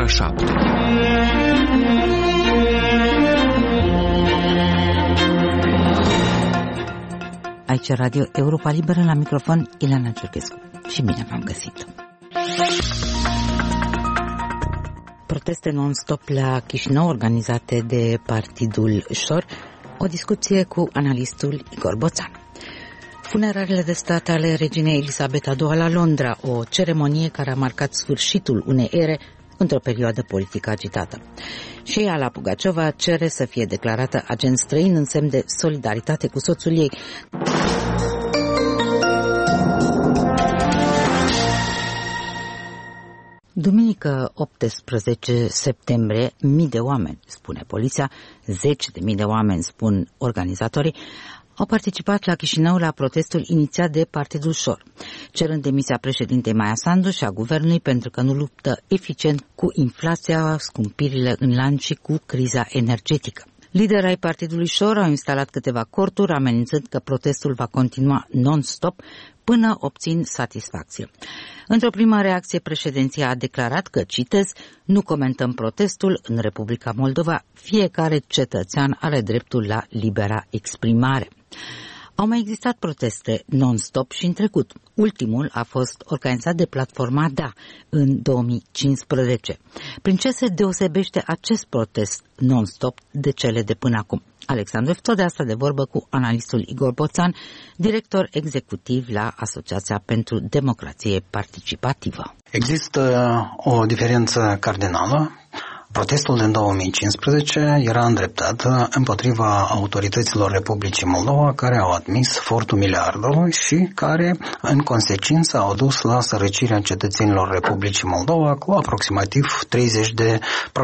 ora 7. Aici Radio Europa Liberă, la microfon Ileana Ciurchescu. Și bine v-am găsit. Proteste non-stop la Chișinău organizate de Partidul Șor. O discuție cu analistul Igor Boțan. Funerariile de stat ale reginei Elisabeta II la Londra, o ceremonie care a marcat sfârșitul unei ere într-o perioadă politică agitată. Și Ala Pugaciova cere să fie declarată agent străin în semn de solidaritate cu soțul ei. Duminică 18 septembrie, mii de oameni, spune poliția, 10.000 de oameni, spun organizatorii, au participat la Chișinău la protestul inițiat de Partidul Șor, cerând demisia președintei Maia Sandu și a guvernului pentru că nu luptă eficient cu inflația, scumpirile în lanț și cu criza energetică. Liderii ai Partidului Șor au instalat câteva corturi, amenințând că protestul va continua non-stop până obțin satisfacție. Într-o primă reacție, președinția a declarat că, citez, nu comentăm protestul în Republica Moldova, fiecare cetățean are dreptul la libera exprimare. Au mai existat proteste non-stop și în trecut. Ultimul a fost organizat de platforma DA în 2015. Prin ce se deosebește acest protest non-stop de cele de până acum? Alexandru Efto, de asta de vorbă cu analistul Igor Boțan, director executiv la Asociația pentru Democrație Participativă. Există o diferență cardinală. Protestul din 2015 era îndreptat împotriva autorităților Republicii Moldova, care au admis furtul miliardului și care, în consecință, au dus la sărăcirea cetățenilor Republicii Moldova cu aproximativ 30%.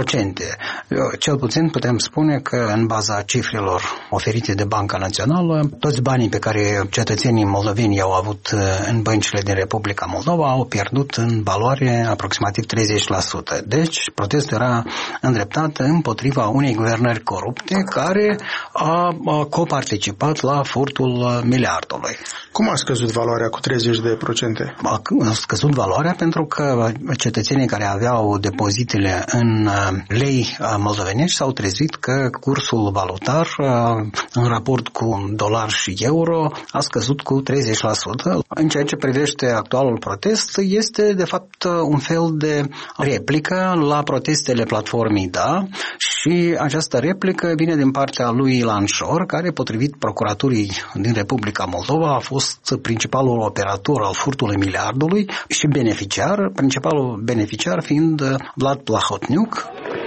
Cel puțin putem spune că, în baza cifrelor oferite de Banca Națională, toți banii pe care cetățenii moldoveni i-au avut în băncile din Republica Moldova au pierdut în valoare aproximativ 30%. Deci, protestul era îndreptată împotriva unei guvernări corupte care a coparticipat la furtul miliardului. Cum a scăzut valoarea cu 30%? A scăzut valoarea pentru că cetățenii care aveau depozitele în lei moldovenești s-au trezit că cursul valutar în raport cu dolar și euro a scăzut cu 30%. În ceea ce privește actualul protest, este de fapt un fel de replică la protestele platformei DA și această replică vine din partea lui Ilan Șor, care, potrivit procuraturii din Republica Moldova, a fost principalul operator al furtului miliardului și principalul beneficiar fiind Vlad Plahotniuc.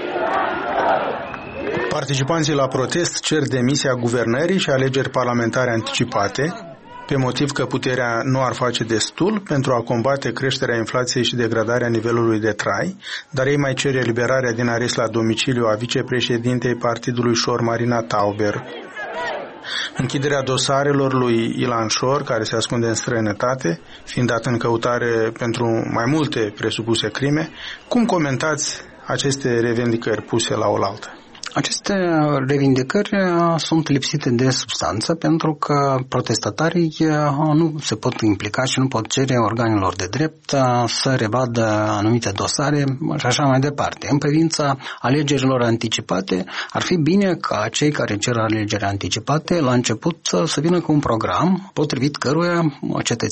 Participanții la protest cer demisia guvernării și alegeri parlamentare anticipate, pe motiv că puterea nu ar face destul pentru a combate creșterea inflației și degradarea nivelului de trai, dar ei mai cer eliberarea din arest la domiciliu a vicepreședintei Partidului Șor, Marina Tauber. Închiderea dosarelor lui Ilan Șor, care se ascunde în străinătate, fiind dat în căutare pentru mai multe presupuse crime. Cum comentați aceste revendicări puse la oaltă? Aceste revindicări sunt lipsite de substanță pentru că protestatarii nu se pot implica și nu pot cere organelor de drept să revadă anumite dosare și așa mai departe. În privința alegerilor anticipate, ar fi bine ca cei care cer alegeri anticipate la început să vină cu un program potrivit căruia